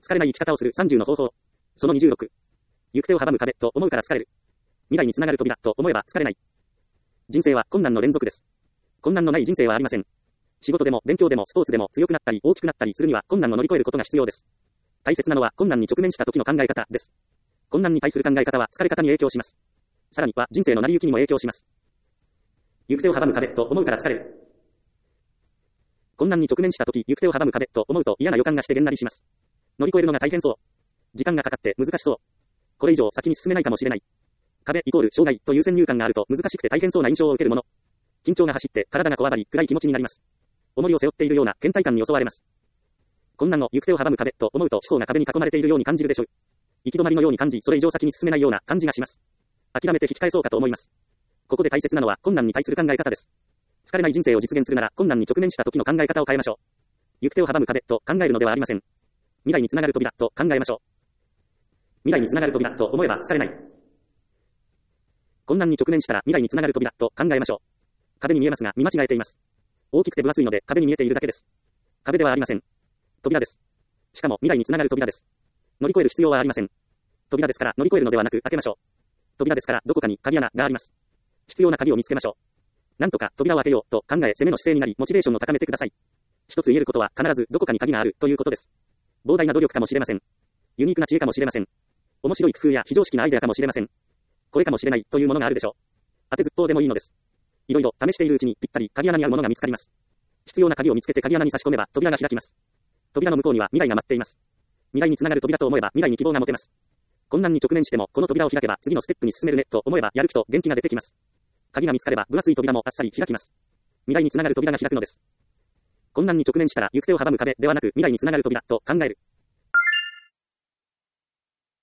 疲れない生き方をする30の方法。その26。行く手を阻む壁と思うから疲れる。未来につながる扉と思えば疲れない。人生は困難の連続です。困難のない人生はありません。仕事でも勉強でもスポーツでも強くなったり大きくなったりするには困難を乗り越えることが必要です。大切なのは困難に直面した時の考え方です。困難に対する考え方は疲れ方に影響します。さらには人生の成り行きにも影響します。行く手を阻む壁と思うから疲れる。困難に直面した時、行く手を阻む壁と思うと嫌な予感がしてげんなりします。乗り越えるのが大変そう。時間がかかって難しそう。これ以上先に進めないかもしれない。壁イコール障害という先入観があると難しくて大変そうな印象を受けるもの。緊張が走って体がこわばり暗い気持ちになります。重りを背負っているような倦怠感に襲われます。困難の行く手を阻む壁と思うと思考が壁に囲まれているように感じるでしょう。行き止まりのように感じ、それ以上先に進めないような感じがします。諦めて引き返そうかと思います。ここで大切なのは困難に対する考え方です。疲れない人生を実現するなら困難に直面した時の考え方を変えましょう。行く手を阻む壁と考えるのではありません。未来につながる扉と考えましょう。未来につながる扉と思えば疲れない。困難に直面したら未来につながる扉と考えましょう。壁に見えますが見間違えています。大きくて分厚いので壁に見えているだけです。壁ではありません。扉です。しかも未来につながる扉です。乗り越える必要はありません。扉ですから乗り越えるのではなく開けましょう。扉ですからどこかに鍵穴があります。必要な鍵を見つけましょう。なんとか扉を開けようと考え攻めの姿勢になりモチベーションを高めてください。一つ言えることは必ずどこかに鍵があるということです。膨大な努力かもしれません。ユニークな知恵かもしれません。面白い工夫や非常識なアイデアかもしれません。これかもしれないというものがあるでしょう。当てずっぽうでもいいのです。いろいろ試しているうちにぴったり鍵穴に合うものが見つかります。必要な鍵を見つけて鍵穴に差し込めば扉が開きます。扉の向こうには未来が待っています。未来につながる扉と思えば未来に希望が持てます。困難に直面してもこの扉を開けば次のステップに進めるねと思えばやる気と元気が出てきます。鍵が見つかれば分厚い扉もあっさり開きます。未来につながる扉が開くのです。困難に直面したら行く手を阻む壁ではなく未来につながる扉と考える。